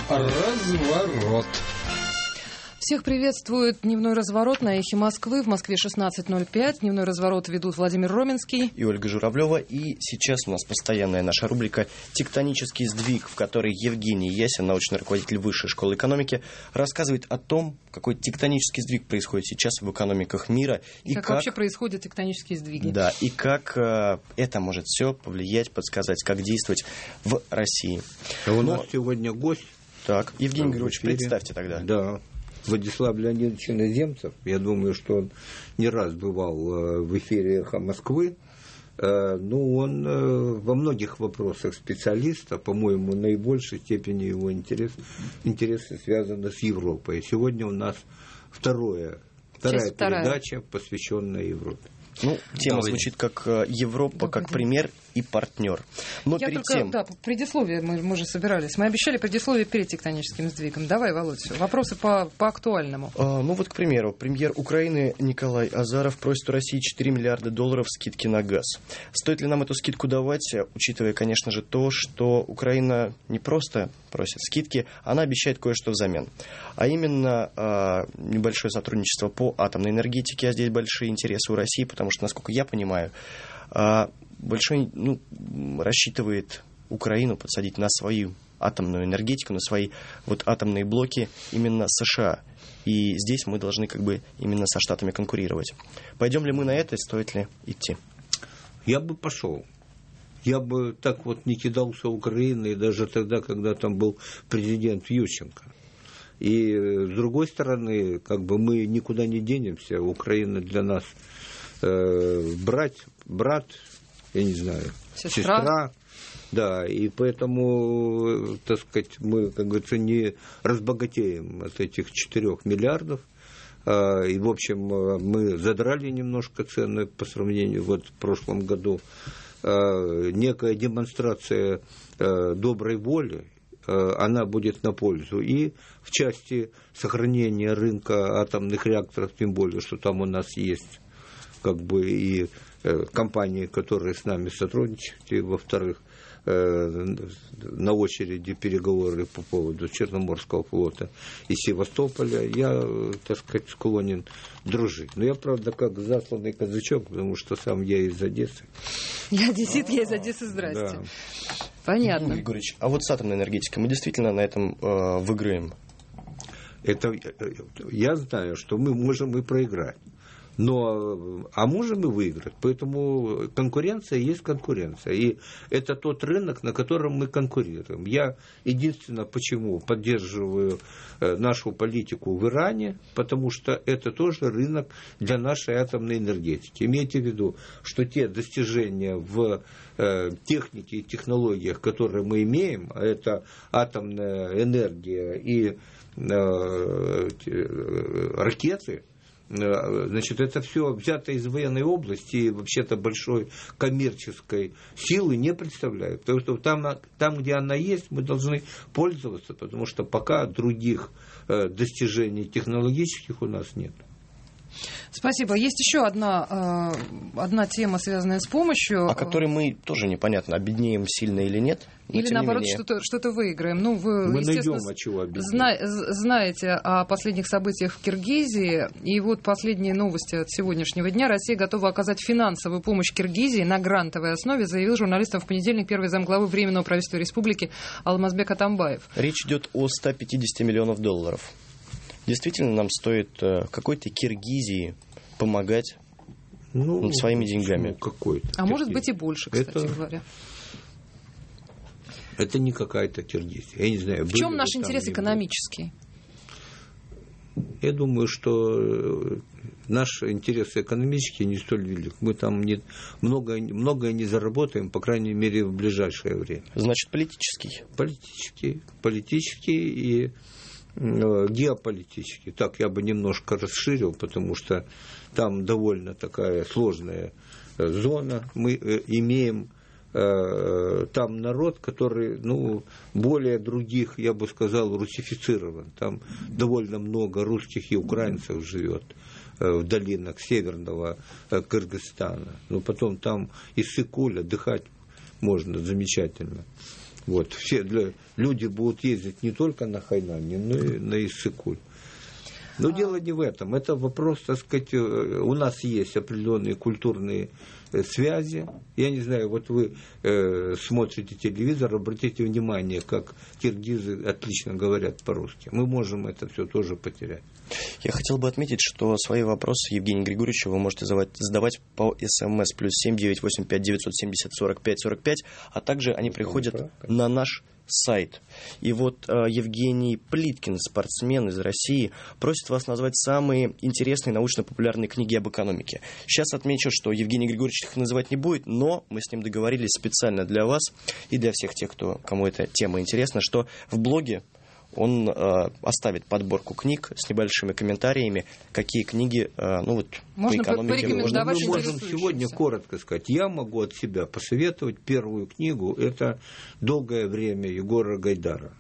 Разворот. Всех приветствует дневной разворот на «Эхе Москвы». В Москве 16:05. Дневной разворот ведут Владимир Роменский и Ольга Журавлева. И сейчас у нас постоянная наша рубрика «Тектонический сдвиг», в которой Евгений Ясин, научный руководитель Высшей школы экономики, рассказывает о том, какой тектонический сдвиг происходит сейчас в экономиках мира. И как вообще происходят тектонические сдвиги. Да, и как это может все повлиять, подсказать, как действовать в России. А у нас сегодня гость. Так, Евгений Григорьевич, представьте тогда. Да. Владислав Леонидович Иноземцев. Я думаю, что он не раз бывал в эфире «Эхо Москвы». Ну, он во многих вопросах специалист, а, по-моему, в наибольшей степени его интересы связаны с Европой. Сегодня у нас вторая передача, посвященная Европе. Ну, тема звучит как Европа, как пример и партнер. Но я перед только, тем... да, предисловие мы же собирались. Мы обещали предисловие перед тектоническим сдвигом. Давай, Володь, вопросы по актуальному. Ну вот, к примеру, премьер Украины Николай Азаров просит у России $4 миллиарда скидки на газ. Стоит ли нам эту скидку давать, учитывая, конечно же, то, что Украина не просто просит скидки, она обещает кое-что взамен. А именно небольшое сотрудничество по атомной энергетике, а здесь большие интересы у России, потому что, насколько я понимаю, большой рассчитывает Украину подсадить на свою атомную энергетику, на свои вот атомные блоки именно США. И здесь мы должны как бы именно со Штатами конкурировать. Пойдем ли мы на это и стоит ли идти? Я бы пошел. Я бы так вот не кидался Украиной даже тогда, когда там был президент Ющенко. И с другой стороны, как бы мы никуда не денемся. Украина для нас брат, я не знаю, сестра. Да, и поэтому, так сказать, мы, как говорится, не разбогатеем от этих 4 миллиардов. И, в общем, мы задрали немножко цены по сравнению вот в прошлом году. Некая демонстрация доброй воли, она будет на пользу. И в части сохранения рынка атомных реакторов, тем более, что там у нас есть как бы и компании, которые с нами сотрудничают, и, во-вторых, на очереди переговоры по поводу Черноморского флота и Севастополя, я, так сказать, склонен дружить. Но я, правда, как засланный казачок, потому что сам я из Одессы. Я одессит, я из Одессы, здрасте. Да. Понятно. Юрий Григорьевич, а вот с атомной энергетикой мы действительно на этом выиграем? Это, я знаю, что мы можем и проиграть. А можем и выиграть. Поэтому конкуренция есть конкуренция. И это тот рынок, на котором мы конкурируем. Я единственное, почему поддерживаю нашу политику в Иране, потому что это тоже рынок для нашей атомной энергетики. Имейте в виду, что те достижения в технике и технологиях, которые мы имеем, а это атомная энергия и ракеты, значит, это все взято из военной области и вообще-то большой коммерческой силы не представляет. Потому что там, где она есть, мы должны пользоваться, потому что пока других достижений технологических у нас нет. Спасибо. Есть еще одна тема, связанная с помощью. О которой мы тоже непонятно, обеднеем сильно или нет. Или, наоборот, что-то выиграем. Ну, вы, мы найдем, от чего обеднеем. Знаете о последних событиях в Киргизии. И вот последние новости от сегодняшнего дня. Россия готова оказать финансовую помощь Киргизии на грантовой основе, заявил журналистам в понедельник первый замглавы Временного правительства республики Алмазбек Атамбаев. Речь идет о $150 миллионов. Действительно, нам стоит какой-то Киргизии помогать своими деньгами. А может быть и больше, кстати говоря. Это не какая-то Киргизия. Я не знаю, в чем наш интерес экономический? Я думаю, что наш интерес экономический не столь велик. Мы там многое не заработаем, по крайней мере, в ближайшее время. Значит, политический? Политический и геополитический. Так я бы немножко расширил, потому что там довольно такая сложная зона. Мы имеем там народ, который, более других, я бы сказал, русифицирован. Там довольно много русских и украинцев живет в долинах северного Кыргызстана. Но потом там и Сыкуль, отдыхать можно замечательно. Вот, люди будут ездить не только на Хайнань, но и на Иссык-Куль. Но дело не в этом. Это вопрос, так сказать, у нас есть определенные культурные связи. Я не знаю, вот вы смотрите телевизор, обратите внимание, как киргизы отлично говорят по-русски. Мы можем это все тоже потерять. Я хотел бы отметить, что свои вопросы Евгению Григорьевичу вы можете задавать по СМС +7 985 970 45 45, а также они приходят на наш сайт. И вот Евгений Плиткин, спортсмен из России, просит вас назвать самые интересные научно-популярные книги об экономике. Сейчас отмечу, что Евгений Григорьевич их называть не будет, но мы с ним договорились специально для вас и для всех тех, кому эта тема интересна, что в блоге он оставит подборку книг с небольшими комментариями, какие книги можно по экономике можно. Мы можем сегодня коротко сказать. Я могу от себя посоветовать первую книгу. Это «Долгое время» Егора Гайдара.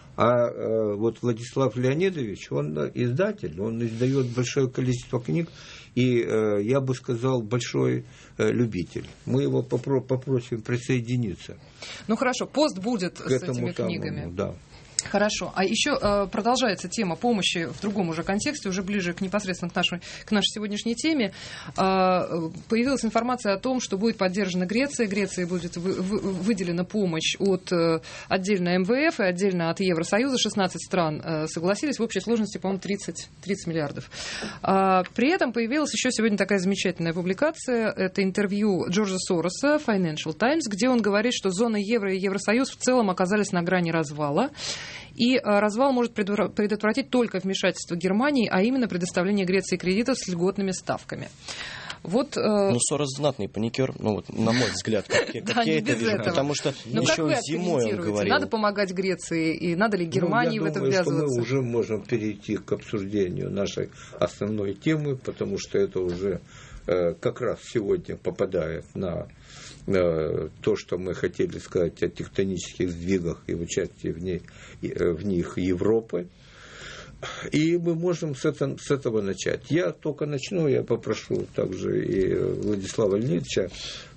А вот Владислав Леонидович, он издатель, он издает большое количество книг, и, я бы сказал, большой любитель. Мы его попросим присоединиться. Ну хорошо, пост будет с этими книгами. Да. Хорошо. А еще продолжается тема помощи в другом уже контексте, уже ближе непосредственно к нашей сегодняшней теме. Появилась информация о том, что будет поддержана Греция. Греции будет выделена помощь от отдельно МВФ и отдельно от Евросоюза. 16 стран согласились. В общей сложности, по-моему, 30 миллиардов. При этом появилась еще сегодня такая замечательная публикация. Это интервью Джорджа Сороса, Financial Times, где он говорит, что зона евро и Евросоюз в целом оказались на грани развала. И развал может предотвратить только вмешательство Германии, а именно предоставление Греции кредитов с льготными ставками. Вот, Сорос знатный паникер, на мой взгляд, как я это вижу, потому что еще зимой он говорил. Надо помогать Греции, и надо ли Германии в это ввязываться? Я думаю, что мы уже можем перейти к обсуждению нашей основной темы, потому что это уже как раз сегодня попадает на то, что мы хотели сказать о тектонических сдвигах и участии в них Европы. И мы можем с этого начать. Я только начну, я попрошу также и Владислава Леонидовича.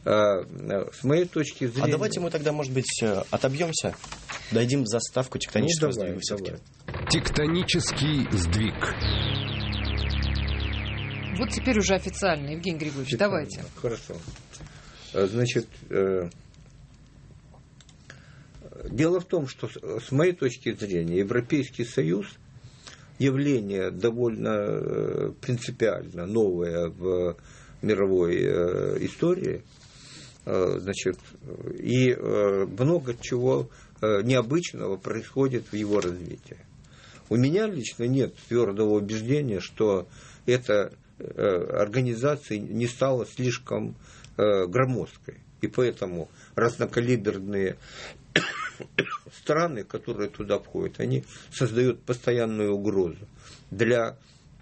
С моей точки зрения... А давайте мы тогда, может быть, отобьемся, дадим заставку тектонического сдвига все-таки. Тектонический сдвиг. Вот теперь уже официально, Евгений Григорьевич, давайте. Хорошо. Значит, дело в том, что с моей точки зрения Европейский Союз явление довольно принципиально новое в мировой истории, значит, и много чего необычного происходит в его развитии. У меня лично нет твердого убеждения, что эта организация не стала слишком громоздкой. И поэтому разнокалиберные страны, которые туда входят, они создают постоянную угрозу для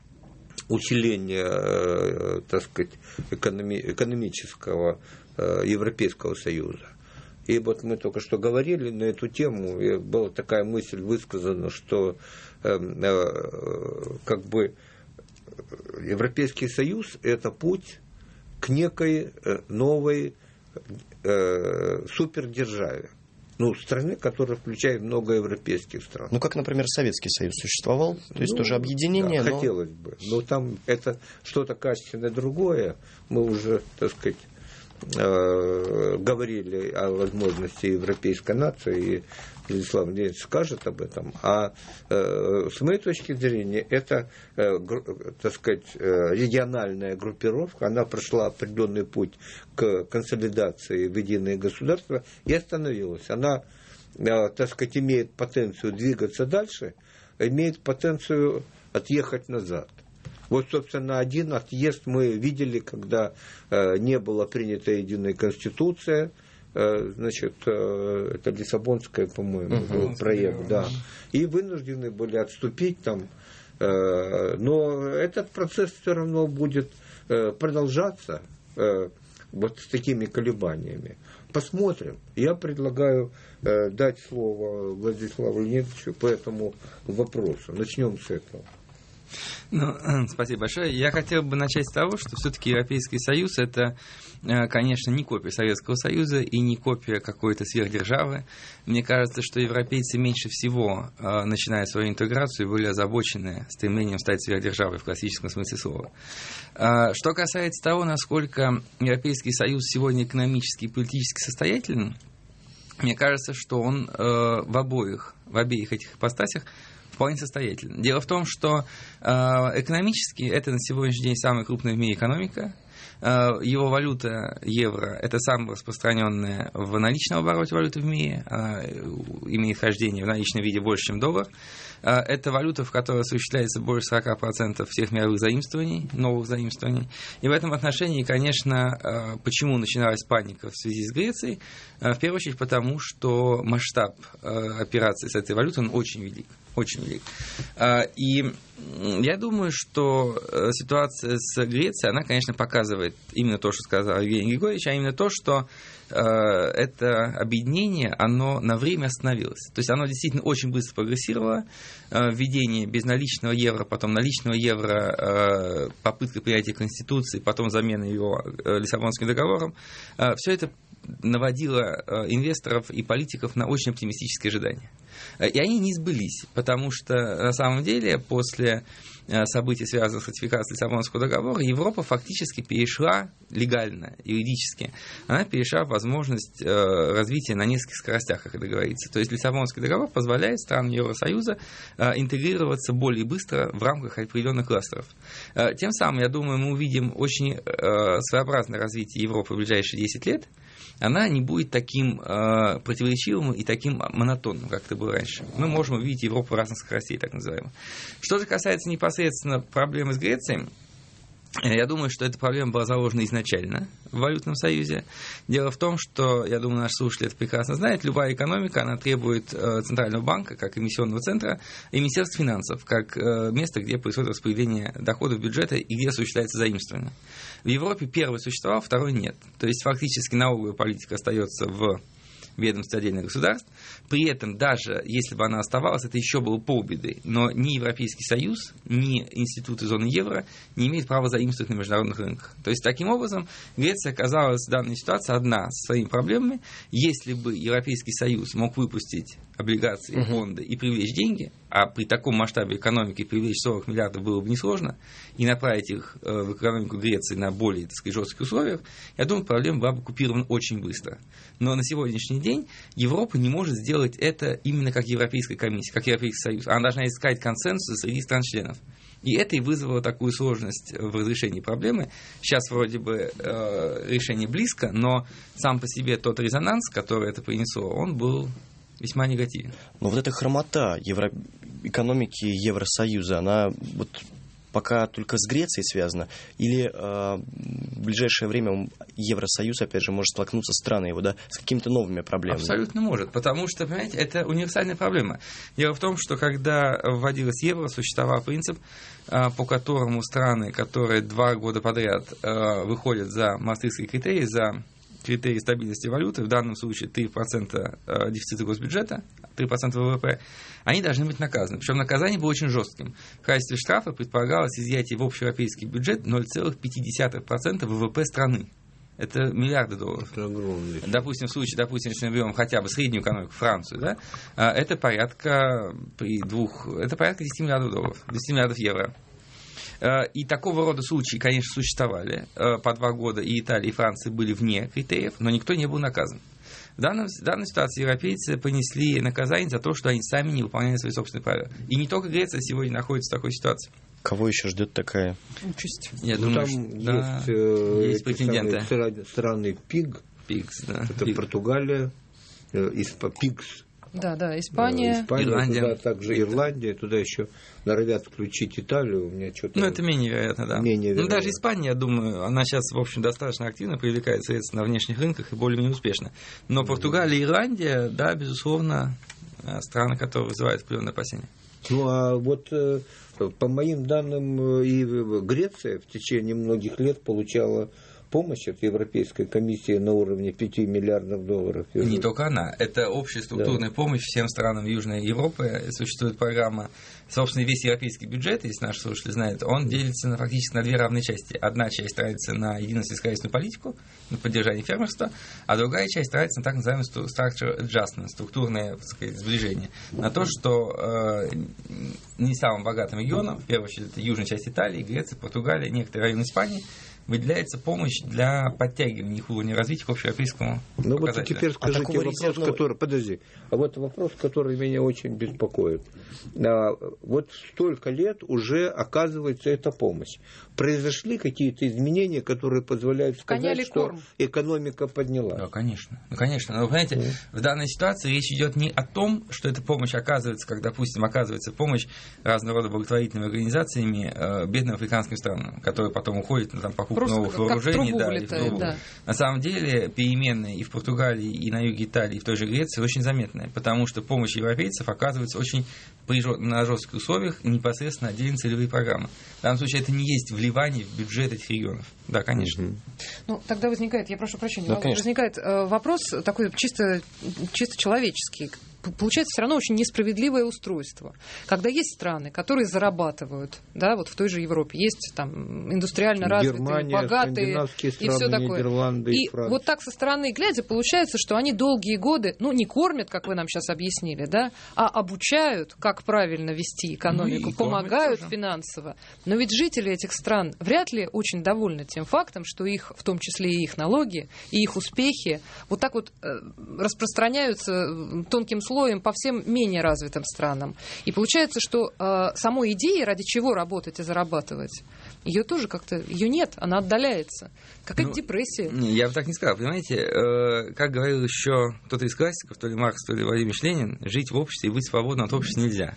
усиления, так сказать, экономического Европейского Союза. И вот мы только что говорили на эту тему, и была такая мысль высказана, что как бы Европейский Союз – это путь к некой новой супердержаве. Страны, которая включает много европейских стран. Как, например, Советский Союз существовал, то есть тоже объединение. Да, хотелось бы. Но там это что-то качественно другое. Мы уже, так сказать, говорили о возможности европейской нации, и Владислав Леонидович скажет об этом. А с моей точки зрения, это, так сказать, региональная группировка, она прошла определенный путь к консолидации в единое государство и остановилась. Она, так сказать, имеет потенцию двигаться дальше, имеет потенцию отъехать назад. Вот, собственно, один отъезд мы видели, когда не была принята единая конституция, значит, это Лиссабонская, по-моему, был проект, да, и вынуждены были отступить там, но этот процесс все равно будет продолжаться вот с такими колебаниями. Посмотрим. Я предлагаю дать слово Владиславу Леонидовичу по этому вопросу. Начнем с этого. Спасибо большое. Я хотел бы начать с того, что все-таки Европейский Союз – это, конечно, не копия Советского Союза и не копия какой-то сверхдержавы. Мне кажется, что европейцы меньше всего, начиная свою интеграцию, были озабочены стремлением стать сверхдержавой в классическом смысле слова. Что касается того, насколько Европейский Союз сегодня экономически и политически состоятелен, мне кажется, что он в обеих этих ипостасях вполне состоятелен. Дело в том, что экономически это на сегодняшний день самая крупная в мире экономика. Его валюта евро – это самая распространенная в наличном обороте валюта в мире. Она имеет хождение в наличном виде больше, чем доллар. Это валюта, в которой осуществляется больше 40% всех мировых заимствований, новых заимствований. И в этом отношении, конечно, почему начиналась паника в связи с Грецией? В первую очередь потому, что масштаб операций с этой валютой он очень велик. Очень велик. И я думаю, что ситуация с Грецией, она, конечно, показывает именно то, что сказал Евгений Григорьевич, а именно то, что это объединение, оно на время остановилось. То есть оно действительно очень быстро прогрессировало. Введение безналичного евро, потом наличного евро, попытка принятия Конституции, потом замена его Лиссабонским договором. Все это наводило инвесторов и политиков на очень оптимистические ожидания. И они не сбылись, потому что на самом деле после событий, связанных с ратификацией Лиссабонского договора, Европа фактически перешла легально, юридически, она перешла в возможность развития на нескольких скоростях, как это говорится. То есть Лиссабонский договор позволяет странам Евросоюза интегрироваться более быстро в рамках определенных кластеров. Тем самым, я думаю, мы увидим очень своеобразное развитие Европы в ближайшие 10 лет. Она не будет таким противоречивым и таким монотонным, как это было раньше. Мы можем увидеть Европу разных скоростей, так называемых. Что же касается непосредственно проблемы с Грецией, я думаю, что эта проблема была заложена изначально в валютном союзе. Дело в том, что, я думаю, наши слушатели это прекрасно знают, любая экономика, она требует Центрального банка, как эмиссионного центра, и Министерства финансов, как место, где происходит распределение доходов бюджета и где осуществляется заимствование. В Европе первый существовал, второй нет. То есть, фактически, налоговая политика остается в ведомстве отдельных государств. При этом, даже если бы она оставалась, это еще было полбеды. Но ни Европейский Союз, ни институты зоны евро не имеют права заимствовать на международных рынках. То есть, таким образом, Греция оказалась в данной ситуации одна со своими проблемами. Если бы Европейский Союз мог выпустить облигации, бонды и привлечь деньги, а при таком масштабе экономики привлечь 40 миллиардов было бы несложно, и направить их в экономику Греции на более, так сказать, жестких условиях, я думаю, проблема была бы купирована очень быстро. Но на сегодняшний день Европа не может сделать это именно как Европейская комиссия, как Европейский Союз. Она должна искать консенсус среди стран-членов. И это и вызвало такую сложность в разрешении проблемы. Сейчас вроде бы решение близко, но сам по себе тот резонанс, который это принесло, он был весьма негативен. Но вот эта хромота экономики Евросоюза, она вот пока только с Грецией связана, или в ближайшее время Евросоюз, опять же, может столкнуться, страны его, да, с какими-то новыми проблемами? Абсолютно может, потому что, понимаете, это универсальная проблема. Дело в том, что когда вводилось евро, существовал принцип, по которому страны, которые 2 года подряд выходят за Маастрихтские критерии, за критерии стабильности валюты, в данном случае 3% дефицита госбюджета, 3% ВВП, они должны быть наказаны. Причем наказание было очень жестким. В качестве штрафа предполагалось изъятие в общеевропейский бюджет 0,5% ВВП страны. Это миллиарды долларов. Это огромный. Допустим, в случае, если мы берем хотя бы среднюю экономику, Францию, да, это порядка 10 миллиардов долларов, 10 миллиардов евро. И такого рода случаи, конечно, существовали. По 2 года и Италия, и Франция были вне критериев, но никто не был наказан. В данной ситуации европейцы понесли наказание за то, что они сами не выполняли свои собственные правила. И не только Греция сегодня находится в такой ситуации. Кого еще ждет такая участь? Я думаю, там есть претенденты. Страны ПИГ. Это ПИГ. Португалия, ПИГС. Да, Испания, Ирландия. Туда также Ирландия, туда еще норовят включить Италию. У меня что-то... это менее вероятно, да. Даже Испания, я думаю, она сейчас, в общем, достаточно активно привлекает средства на внешних рынках и более-менее успешно. Но Португалия и Ирландия, да, безусловно, страны, которые вызывают определенные опасения. Ну, а вот по моим данным, и Греция в течение многих лет получала помощь от Европейской комиссии на уровне 5 миллиардов долларов. Не только она. Это общая структурная помощь всем странам Южной Европы. Существует программа. Собственно, весь европейский бюджет, если наши слушатели знают, он делится фактически на две равные части. Одна часть тратится на единую сельскохозяйственную политику, на поддержание фермерства, а другая часть тратится на так называемый structural adjustment, структурное, так сказать, сближение. На то, что не самым богатым регионам, в первую очередь, это южная часть Италии, Греции, Португалии, некоторые районы Испании, выделяется помощь для подтягивания их уровня развития к общеевропейскому показателю. Вот теперь скажите вопрос, который меня очень беспокоит. Вот столько лет уже оказывается эта помощь. Произошли какие-то изменения, которые позволяют сказать, что экономика поднялась? Да, конечно. Но вы понимаете, в данной ситуации речь идет не о том, что эта помощь оказывается, как, допустим, оказывается помощь разного рода благотворительными организациями бедным африканским странам, которые потом уходят на покупку новых вооружений. Да. На самом деле переменные и в Португалии, и на юге Италии, и в той же Греции очень заметные, потому что помощь европейцев оказывается очень на жестких условиях и непосредственно отдельные целевые программы. В данном случае это не есть вливание в бюджет этих регионов. Да, конечно. Ну, тогда возникает, я прошу прощения, возникает вопрос такой чисто человеческий. Получается все равно очень несправедливое устройство. Когда есть страны, которые зарабатывают, да, вот в той же Европе, есть там индустриально развитые, Германия, богатые и все такое. И вот так со стороны глядя, получается, что они долгие годы, не кормят, как вы нам сейчас объяснили, да, а обучают, как правильно вести экономику, помогают финансово. Но ведь жители этих стран вряд ли очень довольны тем фактом, что их, в том числе и их налоги, и их успехи, вот так вот распространяются тонким слоем по всем менее развитым странам. И получается, что самой идеи, ради чего работать и зарабатывать, ее тоже как-то, ее нет, она отдаляется. Какая-то депрессия. Я бы так не сказал. Понимаете, как говорил еще кто-то из классиков, то ли Маркс, то ли Владимир Ленин, жить в обществе и быть свободным от общества нельзя.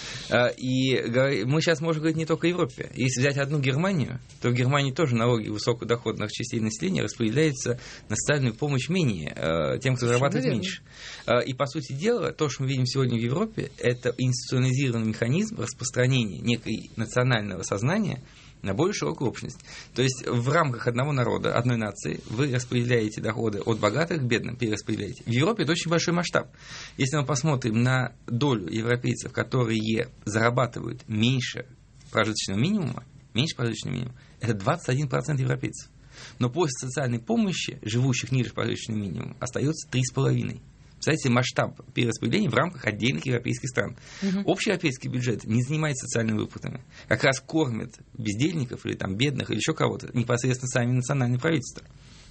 И мы сейчас можем говорить не только о Европе. Если взять одну Германию, то в Германии тоже налоги высокодоходных частей населения распределяются на социальную помощь менее тем, кто зарабатывает меньше. И, по сути дела, то, что мы видим сегодня в Европе, это институционализированный механизм распространения некой национального сознания на более широкую общность. То есть в рамках одного народа, одной нации вы распределяете доходы от богатых к бедным, перераспределяете. В Европе это очень большой масштаб. Если мы посмотрим на долю европейцев, которые зарабатывают меньше прожиточного минимума, это 21% европейцев. Но после социальной помощи, живущих ниже прожиточного минимума, остается 3,5%. Представляете, масштаб перераспределения в рамках отдельных европейских стран. Общий европейский бюджет не занимается социальными выплатами. Как раз кормит бездельников или там, бедных или еще кого-то непосредственно сами национальные правительства.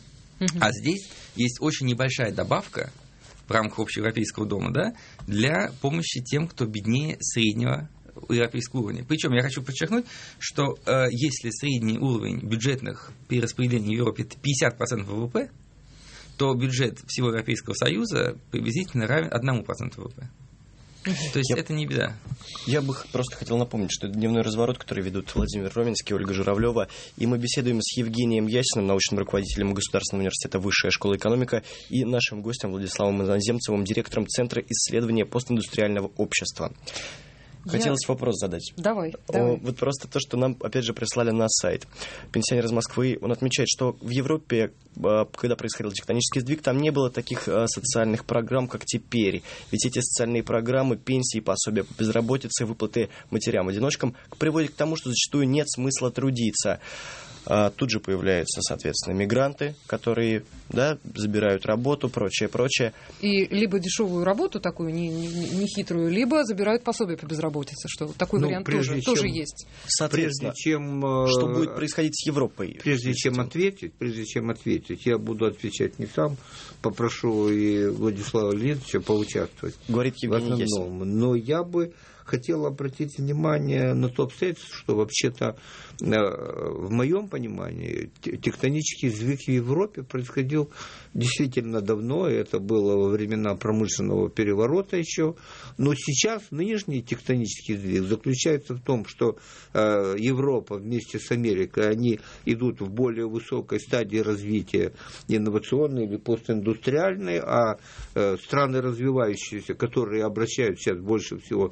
А здесь есть очень небольшая добавка в рамках общеевропейского дома, да, для помощи тем, кто беднее среднего европейского уровня. Причем я хочу подчеркнуть, что если средний уровень бюджетных перераспределений в Европе это 50% ВВП, то бюджет всего Европейского Союза приблизительно равен 1% ВВП. То есть это не беда. Я бы просто хотел напомнить, что это «Дневной разворот», который ведут Владимир Роменский, Ольга Журавлева. И мы беседуем с Евгением Ясиным, научным руководителем Государственного университета Высшая школа экономика, и нашим гостем Владиславом Иноземцевым, директором Центра исследования постиндустриального общества. Хотелось вопрос задать. Давай. Вот просто то, что нам, опять же, прислали на сайт. Пенсионер из Москвы, он отмечает, что в Европе, когда происходил тектонический сдвиг, там не было таких социальных программ, как теперь. Ведь эти социальные программы, пенсии, пособия по безработице, выплаты матерям-одиночкам приводят к тому, что зачастую нет смысла трудиться. Тут же появляются, соответственно, мигранты, которые, да, забирают работу, прочее. И либо дешевую работу такую, не хитрую, либо забирают пособие по безработице, что такой вариант тоже есть. Соответственно, что будет происходить с Европой? Прежде чем ответить, я буду отвечать не сам, попрошу и Владислава Леонидовича поучаствовать. Говорит Евгений Ясин. Но я бы хотел обратить внимание на то обстоятельство, что вообще-то в моем понимании тектонический сдвиг в Европе происходил действительно давно, и это было во времена промышленного переворота еще, но сейчас нынешний тектонический сдвиг заключается в том, что Европа вместе с Америкой, они идут в более высокой стадии развития инновационной или постиндустриальной, а страны развивающиеся, которые обращают сейчас больше всего населения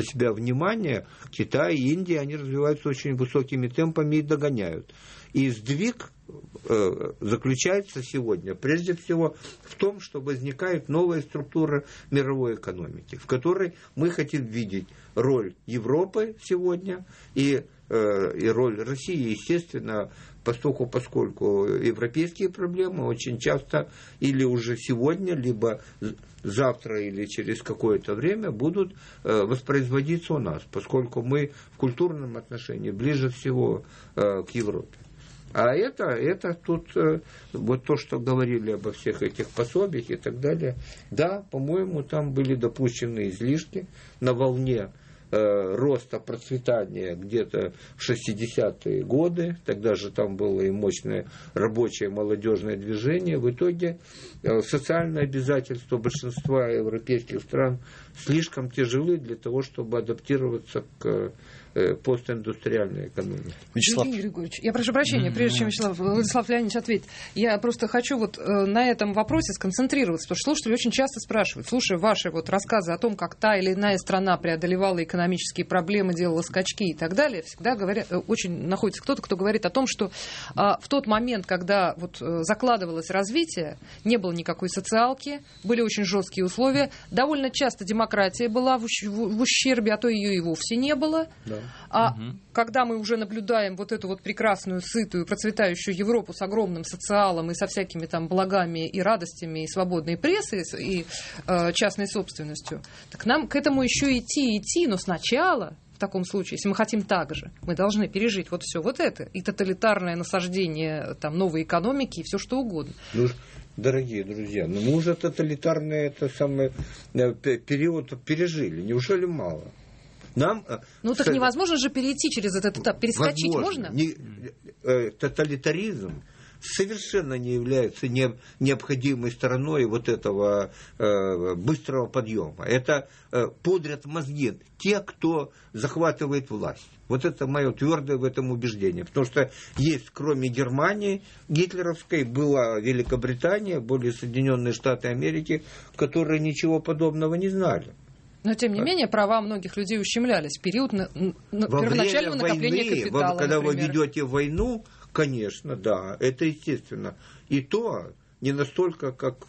себя внимание, Китай и Индия, они развиваются очень высокими темпами и догоняют. И сдвиг заключается сегодня прежде всего в том, что возникает новая структура мировой экономики, в которой мы хотим видеть роль Европы сегодня и роль России, естественно, поскольку европейские проблемы очень часто или уже сегодня, либо завтра или через какое-то время будут воспроизводиться у нас, поскольку мы в культурном отношении ближе всего к Европе. А это тут вот то, что говорили обо всех этих пособиях и так далее. Да, по-моему, там были допущены излишки на волне роста, процветания где-то в 60-е годы. Тогда же там было и мощное рабочее молодежное движение. В итоге социальные обязательства большинства европейских стран слишком тяжелы для того, чтобы адаптироваться к постиндустриальной экономики. Вячеслав Григорьевич, я прошу прощения, прежде чем Владислав Леонидович ответит, я просто хочу вот на этом вопросе сконцентрироваться, потому что слушатели очень часто спрашивают, слушая ваши вот рассказы о том, как та или иная страна преодолевала экономические проблемы, делала скачки и так далее, всегда говорят, очень находится кто-то, кто говорит о том, что в тот момент, когда вот закладывалось развитие, не было никакой социалки, были очень жесткие условия, довольно часто демократия была в ущербе, а то ее и вовсе не было. Да. А когда мы уже наблюдаем вот эту вот прекрасную, сытую, процветающую Европу с огромным социалом и со всякими там благами и радостями, и свободной прессой, и частной собственностью, так нам к этому еще идти, но сначала, в таком случае, если мы хотим так же, мы должны пережить вот все вот это, и тоталитарное насаждение там, новой экономики, и все что угодно. Дорогие друзья, мы уже тоталитарный период пережили, неужели мало? Так невозможно же перейти через этот этап. Перескочить можно? Тоталитаризм совершенно не является необходимой стороной вот этого быстрого подъема. Это пудрят мозги те, кто захватывает власть. Вот это мое твердое в этом убеждение. Потому что есть, кроме Германии гитлеровской, была Великобритания, были Соединенные Штаты Америки, которые ничего подобного не знали. Но, тем не менее, права многих людей ущемлялись в период первоначального накопления капитала. Когда вы ведете войну, конечно, да, это естественно. И то не настолько, как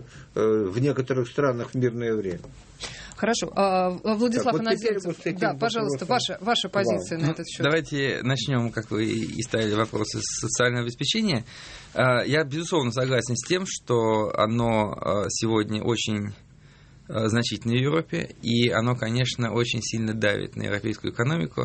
в некоторых странах в мирное время. Хорошо. Владислав Иноземцев, да, пожалуйста, ваша позиция на этот счет. Давайте начнем, как вы и ставили вопросы, с социального обеспечения. Я, безусловно, согласен с тем, что оно сегодня очень значительно в Европе, и оно, конечно, очень сильно давит на европейскую экономику.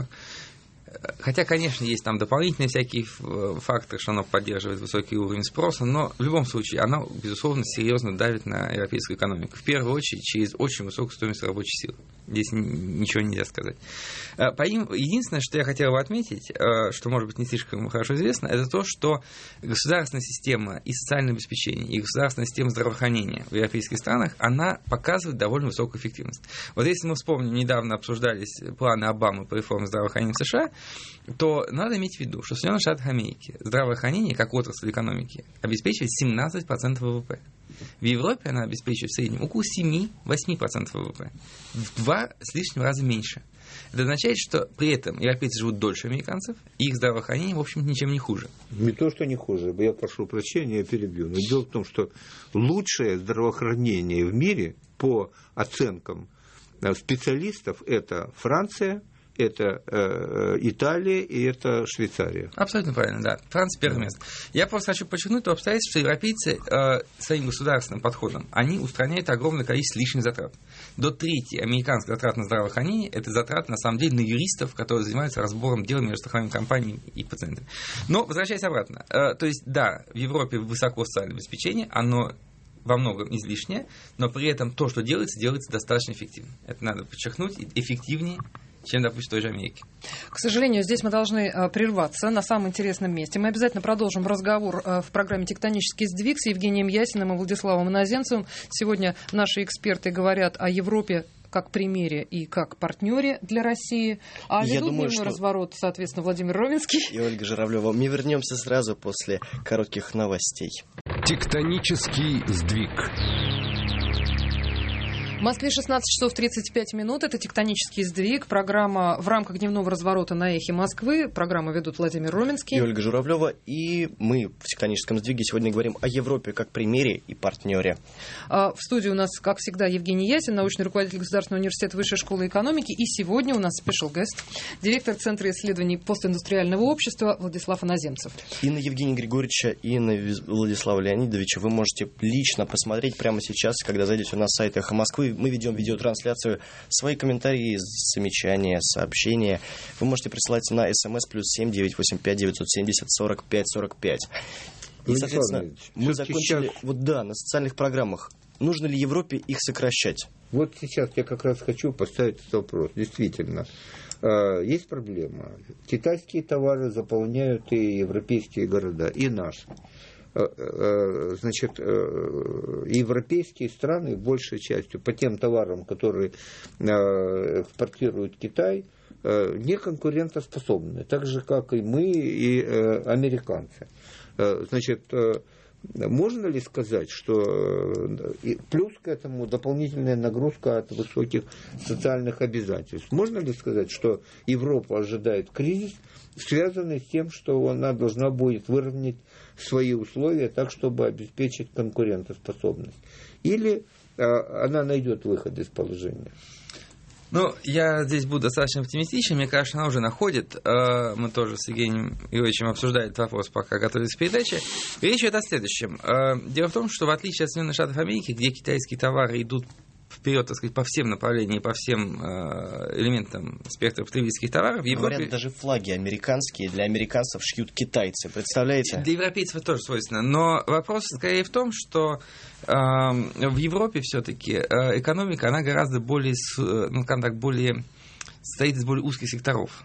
Хотя, конечно, есть там дополнительные всякие факторы, что оно поддерживает высокий уровень спроса, но в любом случае оно, безусловно, серьезно давит на европейскую экономику. В первую очередь, через очень высокую стоимость рабочей силы. Здесь ничего нельзя сказать. Единственное, что я хотел бы отметить, что, может быть, не слишком хорошо известно, это то, что государственная система и социальное обеспечение, и государственная система здравоохранения в европейских странах, она показывает довольно высокую эффективность. Вот если мы вспомним, недавно обсуждались планы Обамы по реформе здравоохранения в США, то надо иметь в виду, что в Соединенных Штатах Америки здравоохранение, как отрасль экономики, обеспечивает 17% ВВП. В Европе она обеспечивает в среднем около 7-8% ВВП. В 2 с лишним раза меньше. Это означает, что при этом европейцы живут дольше американцев, и их здравоохранение, в общем, ничем не хуже. Не то, что не хуже, я прошу прощения, я перебью. Но дело в том, что лучшее здравоохранение в мире, по оценкам специалистов, это Франция, это Италия и это Швейцария. Абсолютно правильно, да. Франция первое место. Я просто хочу подчеркнуть то обстоятельство, что европейцы своим государственным подходом, они устраняют огромное количество лишних затрат. До трети американских затрат на здравоохранение – это затраты, на самом деле, на юристов, которые занимаются разбором дел между страховыми компаниями и пациентами. Но, возвращаясь обратно, то есть, да, в Европе высоко социальное обеспечение, оно во многом излишнее, но при этом то, что делается, делается достаточно эффективно. Это надо подчеркнуть, эффективнее, чем, допустим, в той же Америке. К сожалению, здесь мы должны прерваться на самом интересном месте. Мы обязательно продолжим разговор в программе «Тектонический сдвиг» с Евгением Ясиным и Владиславом Иноземцевым. Сегодня наши эксперты говорят о Европе как примере и как партнере для России. А ведут дневной разворот, соответственно, Владимир Ровенский и Ольга Журавлева. Мы вернемся сразу после коротких новостей. Тектонический сдвиг. В Москве 16 часов 35 минут. Это «Тектонический сдвиг». Программа в рамках дневного разворота на «Эхе Москвы». Программу ведут Владимир Роменский и Ольга Журавлева. И мы в «Тектоническом сдвиге» сегодня говорим о Европе как примере и партнере. В студии у нас, как всегда, Евгений Ясин, научный руководитель Государственного университета Высшей школы экономики. И сегодня у нас спешл гест, директор Центра исследований постиндустриального общества Владислав Иноземцев. И на Евгения Григорьевича, и на Владислава Леонидовича вы можете лично посмотреть прямо сейчас, когда зайдете на сайт «Эхо Москвы». Мы ведем видеотрансляцию. Свои комментарии, замечания, сообщения вы можете присылать на СМС +7 985 970 45 45. И, соответственно, мы закончили на социальных программах. Нужно ли Европе их сокращать? Вот сейчас я как раз хочу поставить этот вопрос. Действительно, есть проблема. Китайские товары заполняют и европейские города, и наши. Значит, европейские страны большей частью по тем товарам, которые экспортирует Китай, не конкурентоспособны, так же как и мы, и американцы. Значит, можно ли сказать, что плюс к этому дополнительная нагрузка от высоких социальных обязательств? Можно ли сказать, что Европа ожидает кризис, связанный с тем, что она должна будет выровнять свои условия так, чтобы обеспечить конкурентоспособность? Или она найдет выход из положения? Ну, я здесь буду достаточно оптимистичен. Мне кажется, она уже находит. Мы тоже с Евгением Ивановичем обсуждали этот вопрос, пока готовились к передаче. Речь идет о следующем. Дело в том, что в отличие от Соединенных Штатов Америки, где китайские товары идут вперед, так сказать, по всем направлениям, по всем элементам спектра потребительских товаров, в Европе... Говорят, даже флаги американские для американцев шьют китайцы, представляете? Для европейцев тоже свойственно. Но вопрос скорее в том, что в Европе все-таки экономика, она гораздо более, ну, скажем так, более состоит из более узких секторов.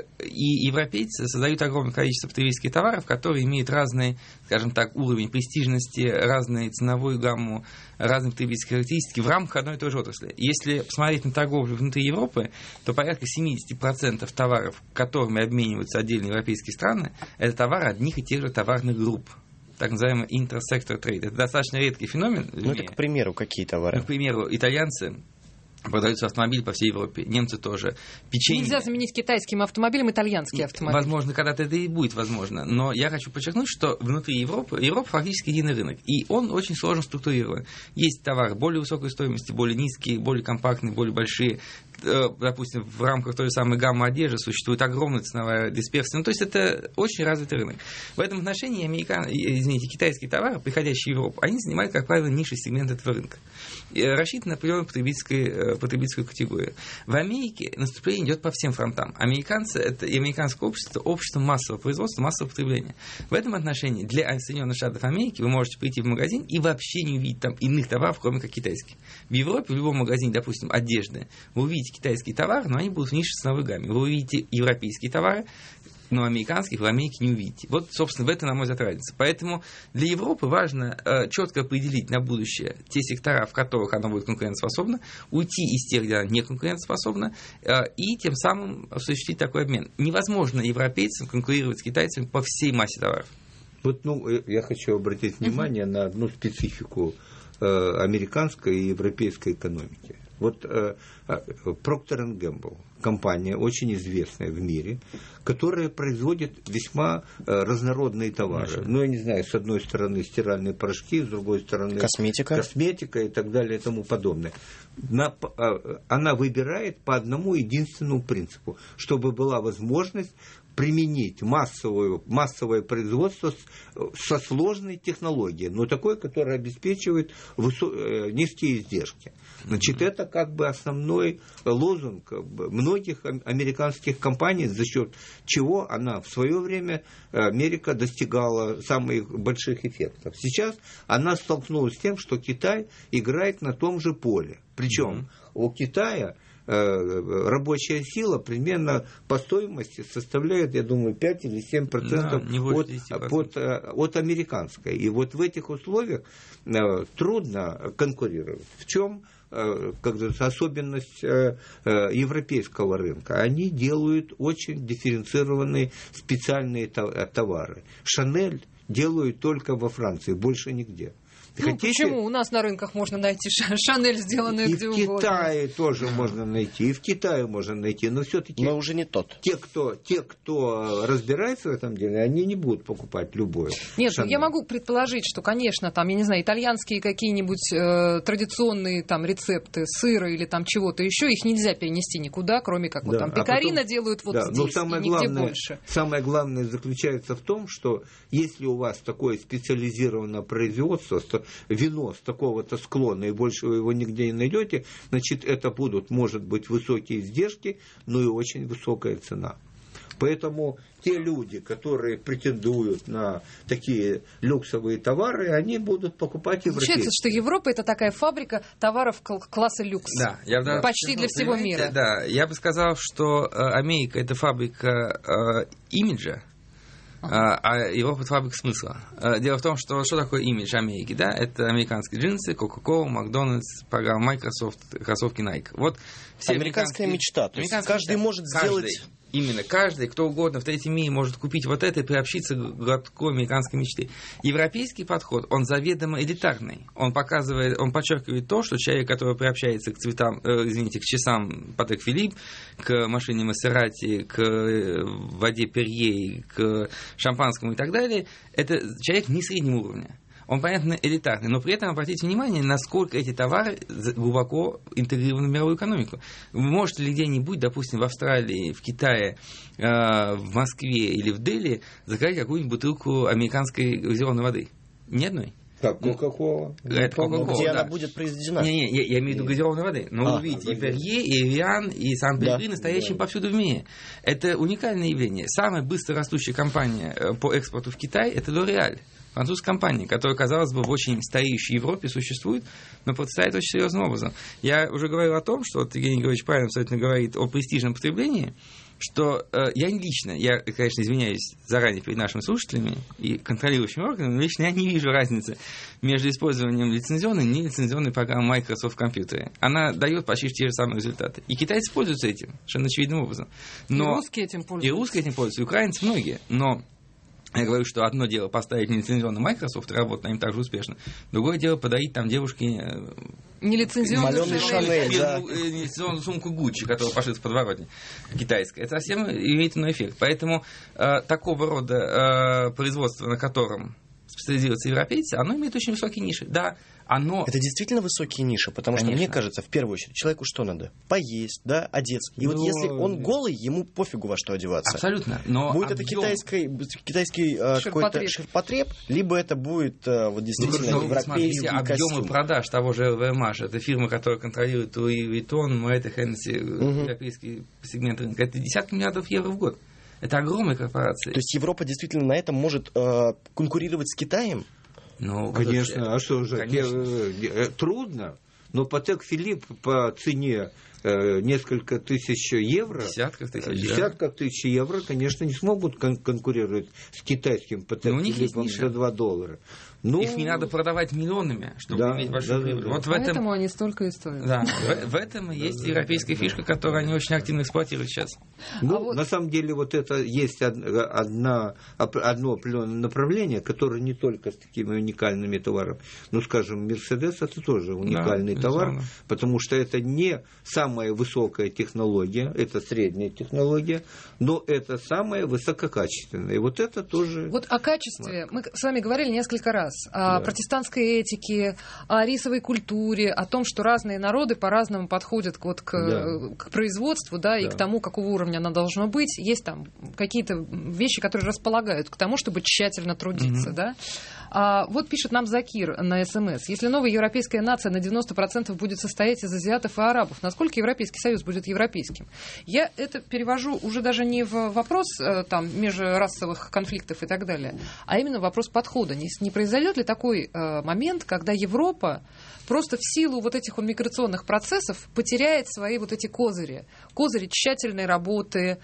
И европейцы создают огромное количество потребительских товаров, которые имеют разный, скажем так, уровень престижности, разную ценовую гамму, разные потребительские характеристики в рамках одной и той же отрасли. Если посмотреть на торговлю внутри Европы, то порядка 70% товаров, которыми обмениваются отдельные европейские страны, это товары одних и тех же товарных групп. Так называемый intersector trade. Это достаточно редкий феномен. Ну, это, к примеру, какие товары? К примеру, итальянцы продаются автомобили по всей Европе, немцы тоже. Печенье. Нельзя заменить китайским автомобилем итальянский автомобиль. Возможно, когда-то это и будет возможно. Но я хочу подчеркнуть, что внутри Европы, Европа фактически единый рынок. И он очень сложно структурирован. Есть товары более высокой стоимости, более низкие, более компактные, более большие. Допустим, в рамках той же самой гаммы одежды существует огромная ценовая дисперсия. Ну, то есть это очень развитый рынок. В этом отношении китайские товары, приходящие в Европу, они занимают, как правило, низший сегмент этого рынка. Рассчитан на определенную потребительскую категорию. В Америке наступление идет по всем фронтам. Американцы и американское общество – это общество массового производства, массового потребления. В этом отношении для Соединенных Штатов Америки вы можете прийти в магазин и вообще не увидеть там иных товаров, кроме как китайских. В Европе в любом магазине, допустим, одежды, вы увидите китайские товары, но они будут в низшей ценовой гамме. Вы увидите европейские товары, но американских в Америке не увидите. Вот, собственно, в этом, на мой взгляд, разница. Поэтому для Европы важно четко определить на будущее те сектора, в которых она будет конкурентоспособна, уйти из тех, где она не конкурентоспособна, и тем самым осуществить такой обмен. Невозможно европейцам конкурировать с китайцами по всей массе товаров. Вот, я хочу обратить внимание на одну специфику американской и европейской экономики. Вот Procter & Gamble, компания очень известная в мире, которая производит весьма разнородные товары. Ну, я не знаю, с одной стороны стиральные порошки, с другой стороны косметика и так далее и тому подобное. Она выбирает по одному единственному принципу, чтобы была возможность применить массовое производство со сложной технологией, но такой, которая обеспечивает низкие издержки. Значит, это как бы основной лозунг многих американских компаний, за счет чего она в свое время, Америка, достигала самых больших эффектов. Сейчас она столкнулась с тем, что Китай играет на том же поле. Причем у Китая рабочая сила примерно по стоимости составляет, я думаю, 5 или 7% от американской. И вот в этих условиях трудно конкурировать. В чем особенность европейского рынка? Они делают очень дифференцированные специальные товары. Шанель делают только во Франции, больше нигде. Почему? У нас на рынках можно найти Шанель, сделанную где угодно. И в Китае тоже можно найти, и в Китае можно найти, но все-таки... Но уже не тот. Те, кто разбирается в этом деле, они не будут покупать любое. Нет, Шанель. Я могу предположить, что, конечно, там, я не знаю, итальянские какие-нибудь традиционные там рецепты сыра или там чего-то еще, их нельзя перенести никуда, кроме как вот там пекарина делают вот здесь, и нигде больше. Самое главное заключается в том, что если у вас такое специализированное производство, вино с такого-то склона, и больше вы его нигде не найдете, значит, это будут, может быть, высокие издержки, но и очень высокая цена. Поэтому те люди, которые претендуют на такие люксовые товары, они будут покупать европейские. Получается, что Европа – это такая фабрика товаров класса люкс. Да, почти для всего мира. Да, я бы сказал, что Америка – это фабрика имиджа, а Европа – это фабрика смысла. Дело в том, что такое имидж Америки? Да? Это американские джинсы, Coca-Cola, Макдональдс, программа Microsoft, кроссовки Nike. Вот все американская мечта. То есть каждый может сделать... Именно каждый, кто угодно в третьем мире может купить вот это и приобщиться к глотку американской мечты. Европейский подход, он заведомо элитарный. Он подчеркивает то, что человек, который приобщается к к часам Патек Филипп, к машине Массерати, к воде Перье, к шампанскому и так далее, это человек не среднего уровня. Он, понятно, элитарный, но при этом обратите внимание, насколько эти товары глубоко интегрированы в мировую экономику. Вы можете ли где-нибудь, допустим, в Австралии, в Китае, в Москве или в Дели заказать какую-нибудь бутылку американской газированной воды? Ни одной. Так, Кока-Кола. Это Кока-Кола, где она будет произведена? Не, я имею в виду газированной воды. Но вы видите и Перье, и Эвиан, и Сан-Пеллегрино, стоящие повсюду в мире. Это уникальное явление. Самая быстро растущая компания по экспорту в Китай – это L'Oréal. Французская компания, которая, казалось бы, в очень стареющей Европе существует, но процветает очень серьезным образом. Я уже говорил о том, что вот Евгений Григорьевич правильно абсолютно говорит о престижном потреблении, что я лично, конечно, извиняюсь заранее перед нашими слушателями и контролирующими органами, но лично я не вижу разницы между использованием лицензионной и нелицензионной программы Microsoft в компьютере. Она дает почти те же самые результаты. И китайцы пользуются этим, совершенно очевидным образом. Но и русские этим пользуются. И украинцы многие. Но я говорю, что одно дело поставить нелицензионный Microsoft и работать на ним так же успешно. Другое дело подарить там девушке нелицензионную нелицензионную сумку Гуччи, которая пошита в подворотне китайская. Это совсем имеет иной эффект. Поэтому такого рода производство, на котором специализируются европейцы, оно имеет очень высокие ниши. Да, оно... Это действительно высокие ниши, потому что, мне кажется, в первую очередь, человеку что надо? Поесть, да, одеться. И вот если он голый, ему пофигу во что одеваться. Абсолютно. Но будет это китайский какой-то ширпотреб, либо это будет вот действительно европейский костюм. Объемы продаж того же LVMH, это фирма, которая контролирует Louis Vuitton, Moet Hennessy, европейский сегмент рынка, это десятки миллиардов евро в год. Это огромные корпорации. То есть Европа действительно на этом может конкурировать с Китаем? Ну, конечно, а что же, трудно, но Патек Филипп по цене несколько тысяч евро, десятков тысяч евро, конечно, не смогут конкурировать с китайским Патек Филиппом за $2. Их не надо продавать миллионами, чтобы иметь большую прибыль. Вот поэтому они столько и стоят. Да, в этом и есть европейская фишка, которую они очень активно эксплуатируют сейчас. На самом деле, вот это есть одно определенное направление, которое не только с такими уникальными товарами. Ну, скажем, Мерседес – это тоже уникальный товар, потому что это не самая высокая технология, это средняя технология, но это самая высококачественная. И вот это тоже... Вот о качестве мы с вами говорили несколько раз. О протестантской этике, о рисовой культуре, о том, что разные народы по-разному подходят к производству, и к тому, какого уровня оно должно быть. Есть там какие-то вещи, которые располагают к тому, чтобы тщательно трудиться. Вот пишет нам Закир на СМС. Если новая европейская нация на 90% будет состоять из азиатов и арабов, насколько Европейский Союз будет европейским? Я это перевожу уже даже не в вопрос межрасовых конфликтов и так далее, а именно вопрос подхода. Не произойдет ли такой момент, когда Европа просто в силу вот этих миграционных процессов потеряет свои вот эти козыри? Козыри тщательной работы,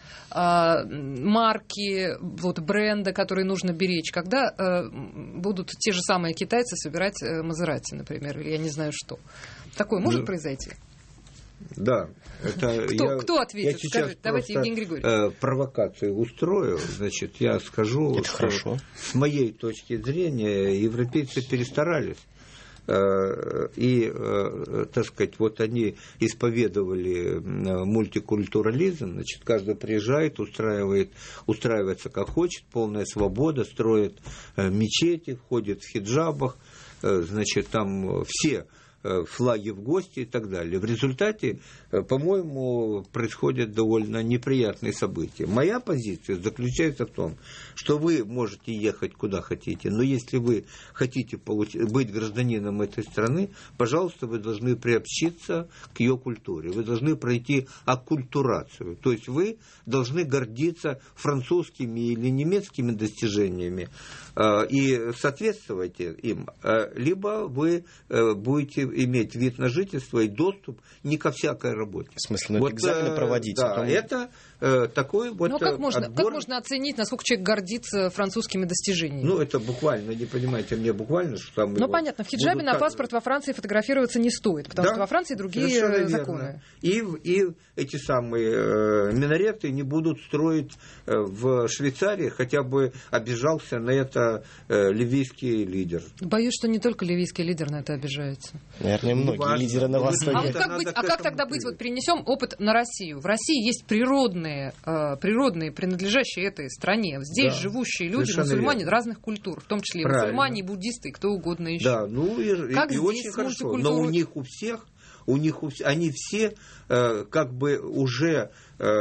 марки, бренда, которые нужно беречь, когда будут те же самые китайцы собирать Мазерати, например, или я не знаю что. Такое может произойти? Да. Кто ответит? Скажите, давайте, Евгений Григорьевич. Провокацию устрою, я скажу, это хорошо. С моей точки зрения, европейцы перестарались. и, так сказать, вот они исповедовали мультикультурализм, значит, каждый приезжает, устраивается как хочет, полная свобода, строит мечети, ходит в хиджабах, значит, там все флаги в гости и так далее. В результате, по-моему, происходят довольно неприятные события. Моя позиция заключается в том, что вы можете ехать куда хотите, но если вы хотите быть гражданином этой страны, пожалуйста, вы должны приобщиться к ее культуре, вы должны пройти аккультурацию, то есть вы должны гордиться французскими или немецкими достижениями и соответствовать им, либо вы будете иметь вид на жительство и доступ не ко всякой работе. В смысле, вот, экзамены проводить? Да, потом... это такой вот как можно оценить, насколько человек гордится французскими достижениями? Ну, это буквально, не понимаете, мне буквально, что там... Ну, понятно, в хиджабе на паспорт во Франции фотографироваться не стоит, потому что во Франции другие законы. И эти самые минареты не будут строить в Швейцарии, хотя бы обижался на это ливийский лидер. Боюсь, что не только ливийский лидер на это обижается. Наверное, многие лидеры на Востоке. Как тогда быть? Вот перенесем опыт на Россию. В России есть природные, принадлежащие этой стране. Здесь живущие люди, мусульмане разных культур, в том числе и мусульмане, и буддисты, и кто угодно еще. Да, ну и очень хорошо. Но у них у всех, они все как бы уже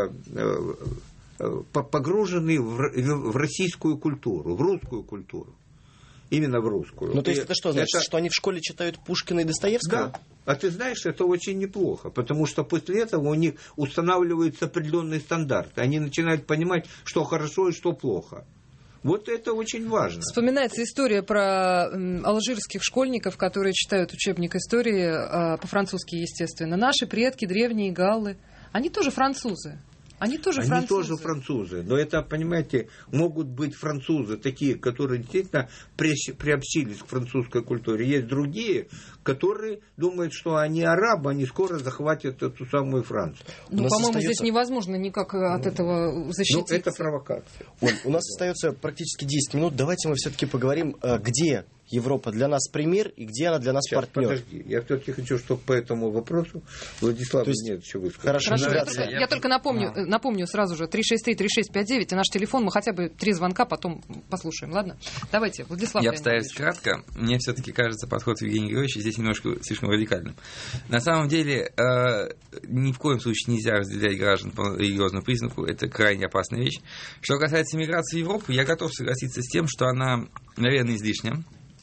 погружены в российскую культуру, в русскую культуру. Именно в русскую. Ну, то есть это что значит? Что они в школе читают Пушкина и Достоевского? Да. А ты знаешь, это очень неплохо, потому что после этого у них устанавливаются определенные стандарты. Они начинают понимать, что хорошо и что плохо. Вот это очень важно. Вспоминается история про алжирских школьников, которые читают учебник истории, по-французски, естественно. Наши предки, древние галлы, они тоже французы. Они тоже французы. Но это, понимаете, могут быть французы такие, которые действительно приобщились к французской культуре. Есть другие, которые думают, что они арабы, они скоро захватят эту самую Францию. Ну, по-моему, здесь невозможно никак от этого защититься. Ну, это провокация. У нас остается практически 10 минут. Давайте мы все-таки поговорим, где Европа для нас пример и где она для нас партнер. Подожди, я все-таки хочу, чтобы по этому вопросу Владислав Леонидович высказал. Хорошо, я только напомню сразу же 363-3659 и наш телефон, мы хотя бы 3 звонка потом послушаем, ладно? Давайте, Владислав Я Леонидович. постараюсь кратко. Мне все-таки кажется подход Евгения Георгиевича здесь немножко слишком радикальным. На самом деле, ни в коем случае нельзя разделять граждан по религиозному признаку, это крайне опасная вещь. Что касается миграции в Европу, я готов согласиться с тем, что она, наверное, излишняя.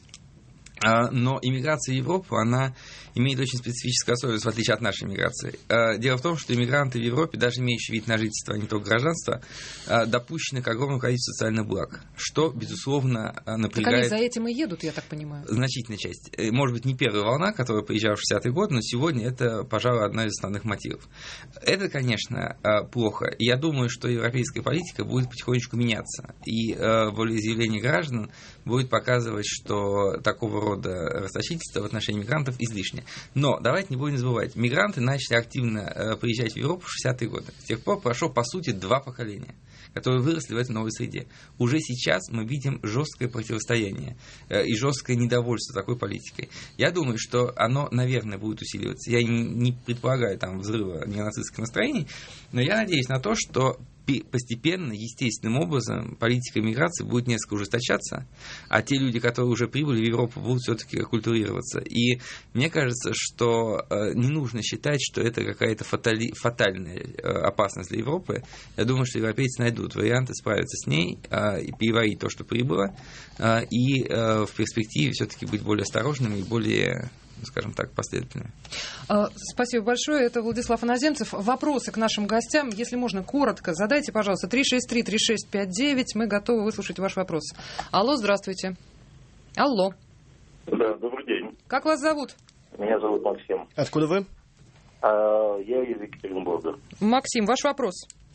Но иммиграция в Европу, она имеет очень специфическую особенность, в отличие от нашей иммиграции. Дело в том, что иммигранты в Европе, даже имеющие вид на жительство, а не только гражданство, допущены к огромному количеству социальных благ, что, безусловно, напрягает... Так они за этим и едут, я так понимаю. Значительная часть. Может быть, не первая волна, которая приезжала в 60-е годы, но сегодня это, пожалуй, одна из основных мотивов. Это, конечно, плохо. И я думаю, что европейская политика будет потихонечку меняться. И волеизъявление граждан будет показывать, что такого рода расточительство в отношении мигрантов излишне. Но давайте не будем забывать, мигранты начали активно приезжать в Европу в 60-е годы. С тех пор прошло, по сути, 2 поколения, которые выросли в этой новой среде. Уже сейчас мы видим жесткое противостояние и жесткое недовольство такой политикой. Я думаю, что оно, наверное, будет усиливаться. Я не предполагаю там взрыва неонацистских настроений, но я надеюсь на то, что постепенно, естественным образом политика миграции будет несколько ужесточаться, а те люди, которые уже прибыли в Европу, будут все-таки аккультурироваться. И мне кажется, что не нужно считать, что это какая-то фатальная опасность для Европы. Я думаю, что европейцы найдут варианты справиться с ней и переварить то, что прибыло, и в перспективе все-таки быть более осторожными и более, скажем так, последовательными. Спасибо большое. Это Владислав Иноземцев. Вопросы к нашим гостям, если можно, коротко задайте, пожалуйста. 363-3659. Мы готовы выслушать ваш вопрос. Алло, здравствуйте. Алло. Да, добрый день. Как вас зовут? Меня зовут Максим. Откуда вы? Я из Екатеринбурга. Максим, ваш вопрос.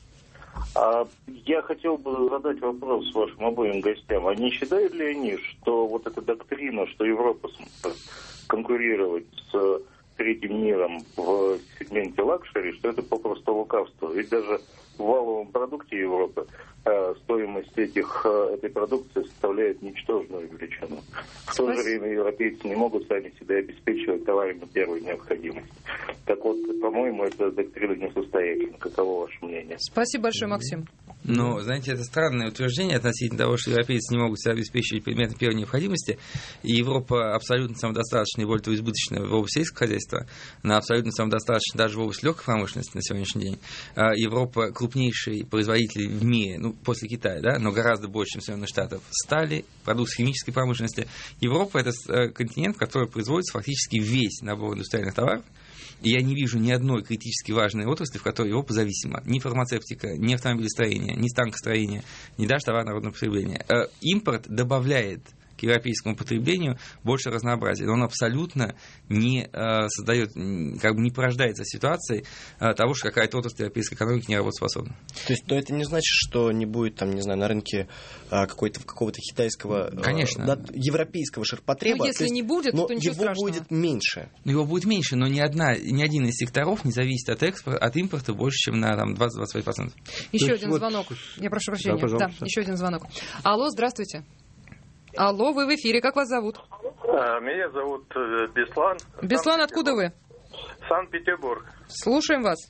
Я хотел бы задать вопрос вашим обоим гостям. А не считают ли они, что вот эта доктрина, что Европа сможет конкурировать с третьим миром в сегменте лакшери, что это попросту лукавство. Ведь даже в валовом продукте Европы стоимость этой продукции составляет ничтожную величину. В то же время европейцы не могут сами себя обеспечивать товарами первой необходимости. Так вот, по-моему, эта доктрина несостоятельна. Каково ваше мнение? Спасибо большое, Максим. Но, знаете, это странное утверждение относительно того, что европейцы не могут себя обеспечивать предметом первой необходимости, и Европа абсолютно самодостаточна и более того избыточна в области сельского хозяйства, она абсолютно самодостаточна даже в области легкой промышленности на сегодняшний день. Европа крупнейший производитель в мире, после Китая, да, но гораздо больше, чем Соединенных Штатов, стали, продукты химической промышленности. Европа – это континент, в котором производится фактически весь набор индустриальных товаров. И я не вижу ни одной критически важной отрасли, в которой Европа зависима. Ни фармацевтика, ни автомобилестроение, ни станкостроение, ни даже товар народного потребления. Импорт добавляет к европейскому потреблению больше разнообразия. Он абсолютно не создает, не порождается ситуацией того, что какая-то отрасль европейской экономики не работоспособна. То есть, это не значит, что не будет на рынке какого-то китайского, европейского ширпотреба. Если не будет, то ничего страшного. Его будет меньше. Его будет меньше, но ни один из секторов не зависит от импорта больше, чем на 20-25%. Еще один звонок. Я прошу прощения. Да, еще один звонок. Алло, здравствуйте. Алло, вы в эфире, как вас зовут? Меня зовут Беслан. Беслан, откуда вы? Санкт-Петербург. Слушаем вас.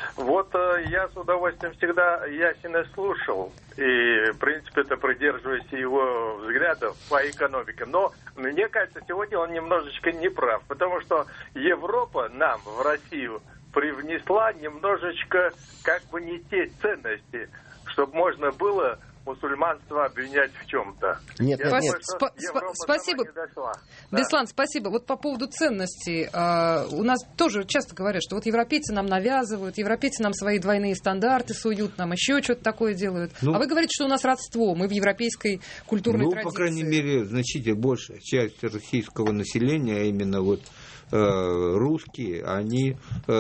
Я с удовольствием всегда Ясина слушал, и, в принципе, придерживаюсь его взглядов по экономике. Но, мне кажется, сегодня он немножечко не прав, потому что Европа нам, в Россию, привнесла немножечко не те ценности, чтобы можно было мусульманство обвинять в чем-то. Нет. Спасибо. Беслан, спасибо. По поводу ценностей. У нас тоже часто говорят, что европейцы нам навязывают, европейцы нам свои двойные стандарты суют, нам еще что-то такое делают. А вы говорите, что у нас родство, мы в европейской культурной традиции. По крайней мере, значительно большая часть российского населения, а именно русские, они,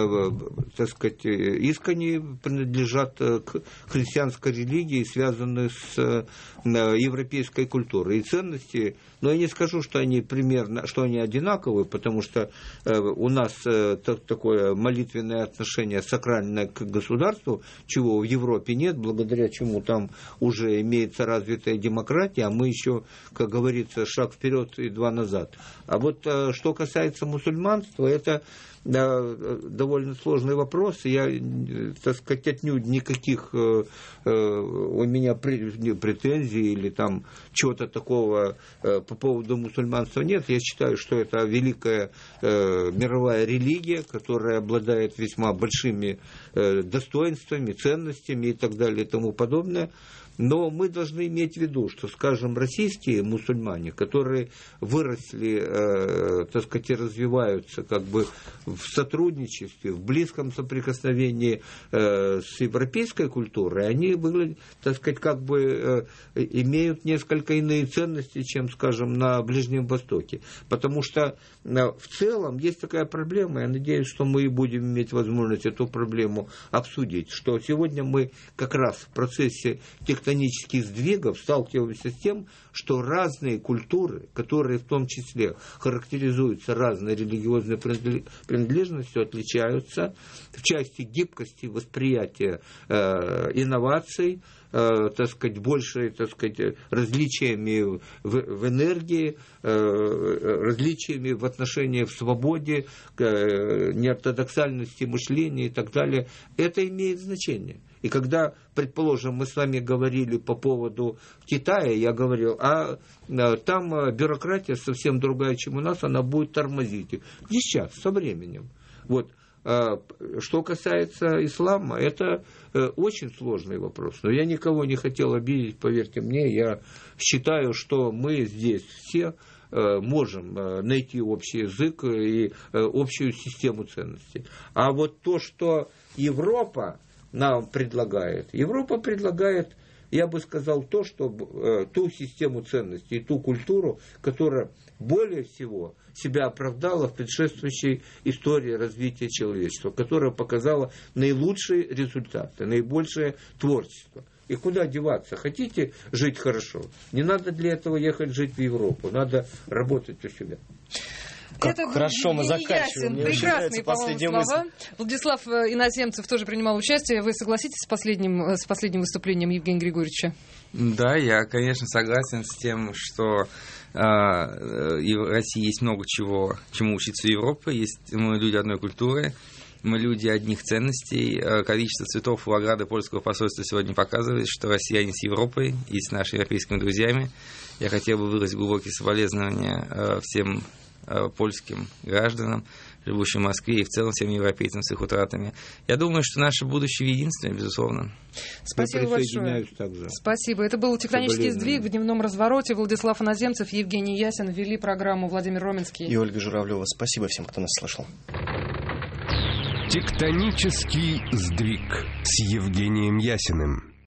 искренне принадлежат к христианской религии, связанной с европейской культурой. И ценности, я не скажу, что они одинаковые, потому что у нас такое молитвенное отношение сакральное к государству, чего в Европе нет, благодаря чему там уже имеется развитая демократия, а мы еще, как говорится, шаг вперед и два назад. А что касается мусульманства, это довольно сложный вопрос. Я, отнюдь никаких у меня претензий или чего-то такого по поводу мусульманства нет. Я считаю, что это великая мировая религия, которая обладает весьма большими достоинствами, ценностями и так далее и тому подобное. Но мы должны иметь в виду, что, скажем, российские мусульмане, которые выросли, и развиваются в сотрудничестве, в близком соприкосновении с европейской культурой, они выглядят, имеют несколько иные ценности, чем, скажем, на Ближнем Востоке. Потому что в целом есть такая проблема, я надеюсь, что мы будем иметь возможность эту проблему обсудить, что сегодня мы как раз в процессе тектонических сдвигов сталкиваемся с тем, что разные культуры, которые в том числе характеризуются разной религиозной принадлежностью, отличаются в части гибкости восприятия инноваций, большей, различиями в энергии, различиями в отношении в свободе, неортодоксальности мышления и так далее. Это имеет значение. И когда, предположим, мы с вами говорили по поводу Китая, я говорил, там бюрократия совсем другая, чем у нас, она будет тормозить их. Не сейчас, со временем. Что касается ислама, это очень сложный вопрос. Но я никого не хотел обидеть, поверьте мне. Я считаю, что мы здесь все можем найти общий язык и общую систему ценностей. А то, что Европа нам предлагает, я бы сказал, ту систему ценностей, ту культуру, которая более всего себя оправдала в предшествующей истории развития человечества, которая показала наилучшие результаты, наибольшее творчество. И куда деваться? Хотите жить хорошо? Не надо для этого ехать жить в Европу, надо работать у себя. Как это хорошо мы заканчиваем. Мне прекрасные, по-моему, слова. Владислав Иноземцев тоже принимал участие. Вы согласитесь с последним выступлением Евгения Григорьевича? Да, я, конечно, согласен с тем, что в России есть много чему учиться у Европы. Мы люди одной культуры, мы люди одних ценностей. Количество цветов у ограды польского посольства сегодня показывает, что россияне с Европой и с нашими европейскими друзьями. Я хотел бы выразить глубокие соболезнования всем польским гражданам, живущим в Москве, и в целом всем европейцам с их утратами. Я думаю, что наше будущее в единстве, безусловно. Спасибо большое. Спасибо. Это был «Тектонический сдвиг» в дневном развороте. Владислав Иноземцев, Евгений Ясин вели программу, Владимир Роменский и Ольга Журавлева. Спасибо всем, кто нас слышал. «Тектонический сдвиг» с Евгением Ясиным.